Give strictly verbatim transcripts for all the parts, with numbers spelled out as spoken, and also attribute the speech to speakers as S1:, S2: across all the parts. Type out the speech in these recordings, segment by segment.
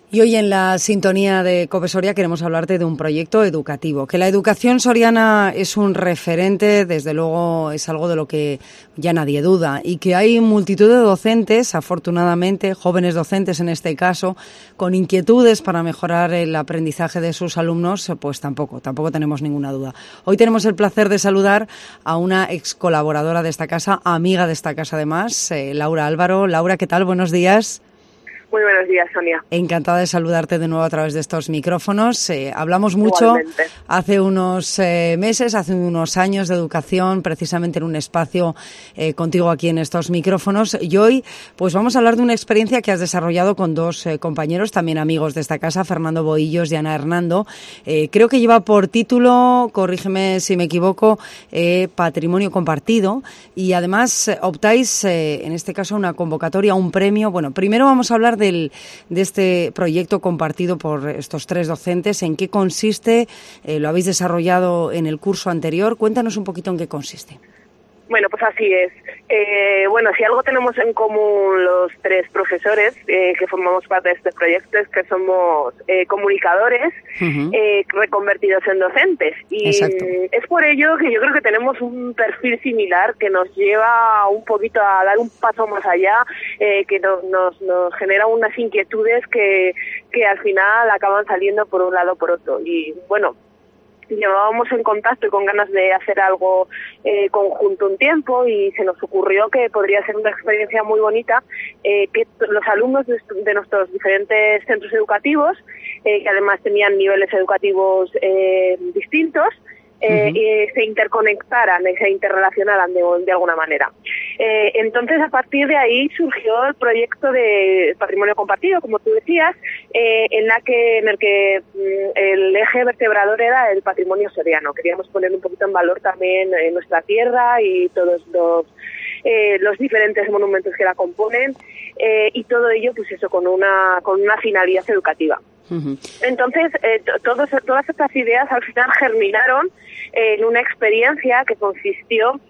S1: Y hoy en la sintonía de COPE Soria queremos hablarte de un proyecto educativo. Que la educación soriana es un referente, desde luego es algo de lo que ya nadie duda. Y que hay multitud de docentes, afortunadamente, jóvenes docentes en este caso, con inquietudes para mejorar el aprendizaje de sus alumnos, pues tampoco, tampoco tenemos ninguna duda. Hoy tenemos el placer de saludar a una ex colaboradora de esta casa, amiga de esta casa además, eh, Laura Álvaro. Laura, ¿qué tal? Buenos días.
S2: Muy buenos días, Sonia.
S1: Encantada de saludarte de nuevo a través de estos micrófonos. Eh, hablamos mucho
S2: Igualmente.
S1: hace unos eh, meses, hace unos años de educación, precisamente en un espacio eh, contigo aquí en estos micrófonos. Y hoy pues vamos a hablar de una experiencia que has desarrollado con dos eh, compañeros, también amigos de esta casa, Fernando Bohillos y Ana Hernando. Eh, creo que lleva por título, corrígeme si me equivoco, eh, Patrimonio Compartido. Y además eh, optáis, eh, en este caso, una convocatoria, un premio. Bueno, primero vamos a hablar Del, de este proyecto compartido por estos tres docentes. ¿En qué consiste? Eh, ¿Lo habéis desarrollado en el curso anterior? Cuéntanos un poquito en qué consiste.
S2: Bueno, pues así es. Eh, bueno, si algo tenemos en común los tres profesores eh, que formamos parte de este proyecto es que somos eh, comunicadores uh-huh. eh, reconvertidos en docentes. Y
S1: Exacto.
S2: Es por ello que yo creo que tenemos un perfil similar que nos lleva un poquito a dar un paso más allá, eh, que no, nos, nos genera unas inquietudes que, que al final acaban saliendo por un lado o por otro. Y bueno, llevábamos en contacto y con ganas de hacer algo eh, conjunto un tiempo y se nos ocurrió que podría ser una experiencia muy bonita eh, que los alumnos de, de nuestros diferentes centros educativos, eh, que además tenían niveles educativos eh, distintos, Eh, uh-huh. y se interconectaran y se interrelacionaran de, de alguna manera. Eh, entonces, a partir de ahí surgió el proyecto de Patrimonio Compartido, como tú decías, eh, en la que en el que mm, el eje vertebrador era el patrimonio soriano. Queríamos poner un poquito en valor también eh, nuestra tierra y todos los eh, los diferentes monumentos que la componen eh, y todo ello, pues eso, con una con una finalidad educativa. Uh-huh. Entonces, eh, todos, todas estas ideas al final germinaron en una experiencia que consistió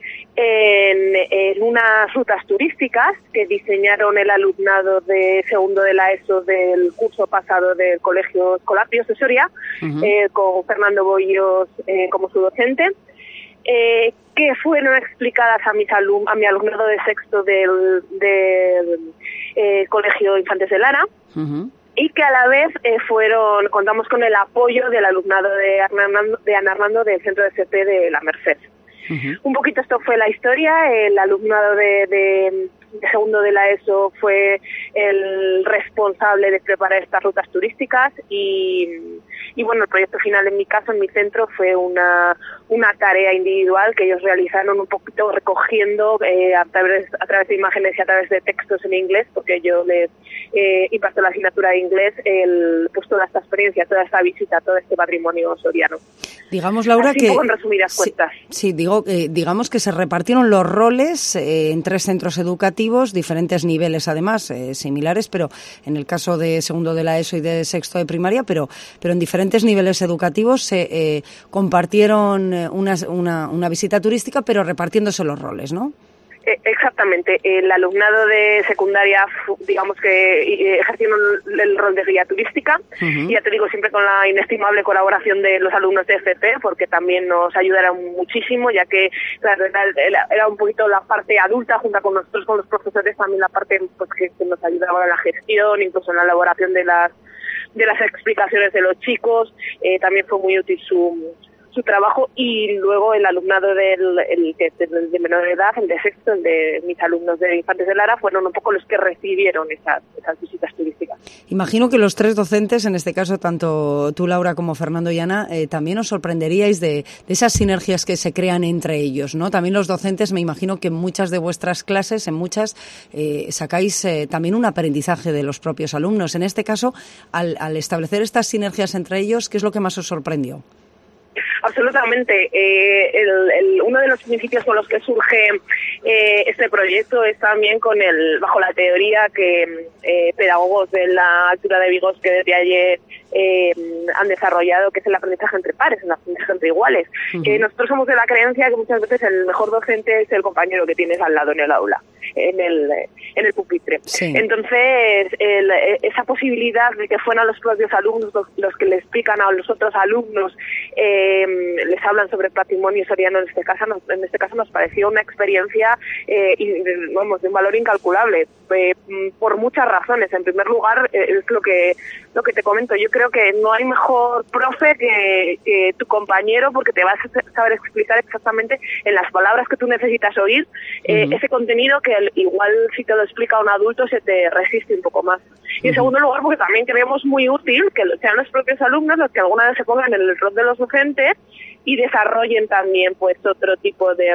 S2: en, en unas rutas turísticas que diseñaron el alumnado de segundo de la ESO del curso pasado del Colegio Escolar Píos de Soria, uh-huh. eh, con Fernando Bohillos eh, como su docente, eh, que fueron explicadas a mis alum a mi alumnado de sexto del, del eh, Colegio Infantes de Lara. Uh-huh. Y que a la vez eh, fueron contamos con el apoyo del alumnado de Ana Hernando, de Ana Hernando del Centro de C P de La Merced. Uh-huh. Un poquito esto fue la historia. El alumnado de, de, de segundo de la ESO fue el responsable de preparar estas rutas turísticas y, y bueno, el proyecto final en mi caso, en mi centro, fue una una tarea individual que ellos realizaron un poquito recogiendo eh, a través a través de imágenes y a través de textos en inglés, porque yo les eh, imparto la asignatura de inglés, el, pues toda esta experiencia, toda esta visita, todo este patrimonio soriano.
S1: Digamos, Laura,
S2: Así
S1: que
S2: poco en resumidas
S1: sí,
S2: cuentas.
S1: Sí, digo, eh, digamos que se repartieron los roles eh, en tres centros educativos, diferentes niveles además, eh, similares, pero en el caso de segundo de la ESO y de sexto de primaria, pero pero en diferentes niveles educativos se eh, compartieron Una, una, una visita turística, pero repartiéndose los roles, ¿no?
S2: Exactamente. El alumnado de secundaria, digamos que ejercieron el rol de guía turística, uh-huh. y ya te digo, siempre con la inestimable colaboración de los alumnos de F P, porque también nos ayudaron muchísimo, ya que claro, era, era un poquito la parte adulta, junto con nosotros, con los profesores, también la parte pues, que, que nos ayudaba en la gestión, incluso en la elaboración de las de las explicaciones de los chicos. Eh, también fue muy útil su su trabajo, y luego el alumnado del el, el de menor edad, el de sexto, el de mis alumnos de Infantes de Lara, fueron un poco los que recibieron esas, esas visitas turísticas.
S1: Imagino que los tres docentes, en este caso tanto tú, Laura, como Fernando y Ana, eh, también os sorprenderíais de, de esas sinergias que se crean entre ellos, ¿no? También los docentes, me imagino que en muchas de vuestras clases, en muchas, eh, sacáis eh, también un aprendizaje de los propios alumnos. En este caso, al, al establecer estas sinergias entre ellos, ¿qué es lo que más os sorprendió?
S2: Absolutamente. Eh, el, el, uno de los principios con los que surge eh, este proyecto es también con el bajo la teoría que eh, pedagogos de la altura de Vigos que desde ayer eh, han desarrollado, que es el aprendizaje entre pares, el aprendizaje entre iguales. Uh-huh. Eh, nosotros somos de la creencia que muchas veces el mejor docente es el compañero que tienes al lado en el aula, en el, en el pupitre.
S1: Sí.
S2: Entonces, el, esa posibilidad de que fueran los propios alumnos los, los que le explican a los otros alumnos, eh, les hablan sobre patrimonio soriano, en este caso nos, en este caso nos pareció una experiencia eh, y, vamos, de un valor incalculable, eh, por muchas razones. En primer lugar, eh, es lo que lo que te comento, yo creo que no hay mejor profe que, que tu compañero, porque te vas a saber explicar exactamente en las palabras que tú necesitas oír eh, uh-huh. ese contenido que igual si te lo explica un adulto se te resiste un poco más. Y en uh-huh. segundo lugar, porque también creemos muy útil que sean los propios alumnos los que alguna vez se pongan en el rol de los docentes y desarrollen también pues otro tipo de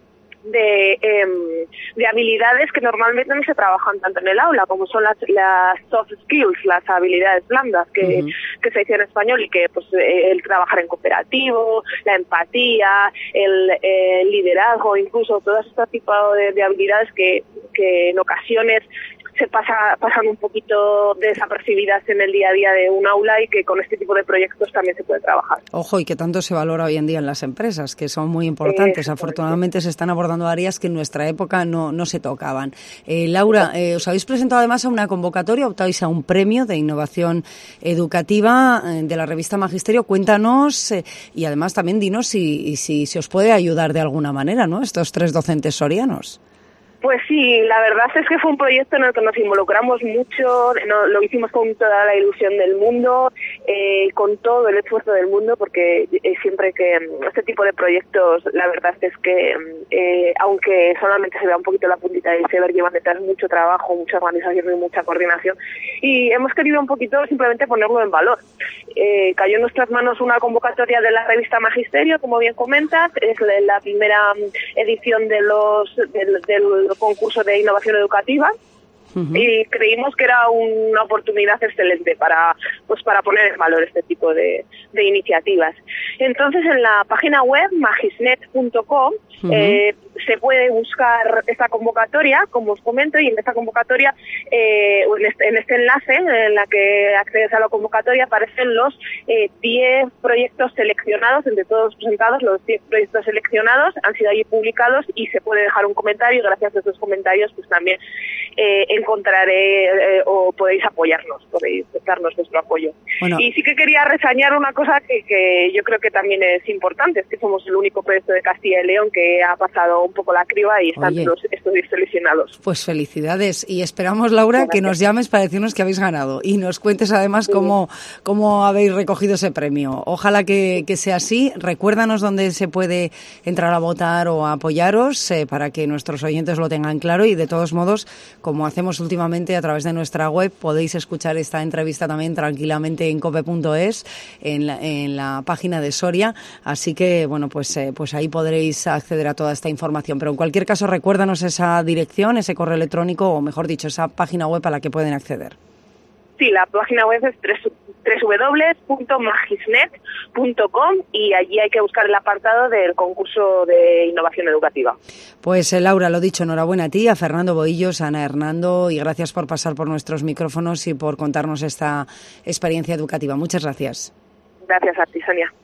S2: de, eh, de habilidades que normalmente no se trabajan tanto en el aula, como son las, las soft skills, las habilidades blandas que, uh-huh. que se dice en español, y que pues el trabajar en cooperativo, la empatía, el, el liderazgo, incluso todo este tipo de, de habilidades que, que en ocasiones se pasa, pasan un poquito desapercibidas en el día a día de un aula, y que con este tipo de proyectos también se puede trabajar.
S1: Ojo, y que tanto se valora hoy en día en las empresas, que son muy importantes. Eh, Afortunadamente se están abordando áreas que en nuestra época no, no se tocaban. Eh, Laura, eh, os habéis presentado además a una convocatoria, optáis a un premio de innovación educativa eh, de la revista Magisterio. Cuéntanos eh, y además también dinos si, si, si os puede ayudar de alguna manera, ¿no?, estos tres docentes sorianos.
S2: Pues sí, la verdad es que fue un proyecto en el que nos involucramos mucho, no, lo hicimos con toda la ilusión del mundo, eh, con todo el esfuerzo del mundo, porque eh, siempre que este tipo de proyectos, la verdad es que, eh, aunque solamente se vea un poquito la puntita del iceberg, llevan detrás mucho trabajo, mucha organización y mucha coordinación, y hemos querido un poquito simplemente ponerlo en valor. Eh, cayó en nuestras manos una convocatoria de la revista Magisterio, como bien comentas, es la, la primera edición de los del, del concurso de innovación educativa. Uh-huh. Y creímos que era una oportunidad excelente para pues para poner en valor este tipo de, de iniciativas. Entonces, en la página web magisnet punto com uh-huh. eh, se puede buscar esta convocatoria, como os comento, y en esta convocatoria, eh, en, este, en este enlace en la que accedes a la convocatoria, aparecen los eh, diez proyectos seleccionados, entre todos los presentados, los diez proyectos seleccionados han sido allí publicados, y se puede dejar un comentario, y gracias a esos comentarios pues también eh, encontraré eh, o podéis apoyarnos, podéis darnos vuestro apoyo. Bueno. Y sí que quería reseñar una cosa que, que yo creo que también es importante, es que somos el único proyecto de Castilla y León que ha pasado un poco la criba y están
S1: Oye,
S2: los estudios seleccionados.
S1: Pues felicidades, y esperamos, Laura, Gracias. que nos llames para decirnos que habéis ganado y nos cuentes además sí. cómo, cómo habéis recogido ese premio. Ojalá que, que sea así. Recuérdanos dónde se puede entrar a votar o a apoyaros eh, para que nuestros oyentes lo tengan claro, y de todos modos, como hacemos últimamente a través de nuestra web, podéis escuchar esta entrevista también tranquilamente en cope punto es, en la, en la página de Soria, así que bueno, pues, eh, pues ahí podréis acceder a toda esta información. Pero en cualquier caso, recuérdanos esa dirección, ese correo electrónico, o mejor dicho, esa página web a la que pueden acceder.
S2: Sí, la página web es doble u doble u doble u punto magisnet punto com, y allí hay que buscar el apartado del concurso de innovación educativa.
S1: Pues eh, Laura, lo dicho, enhorabuena a ti, a Fernando Bohillos, a Ana Hernando, y gracias por pasar por nuestros micrófonos y por contarnos esta experiencia educativa. Muchas gracias.
S2: Gracias a ti, Sonia.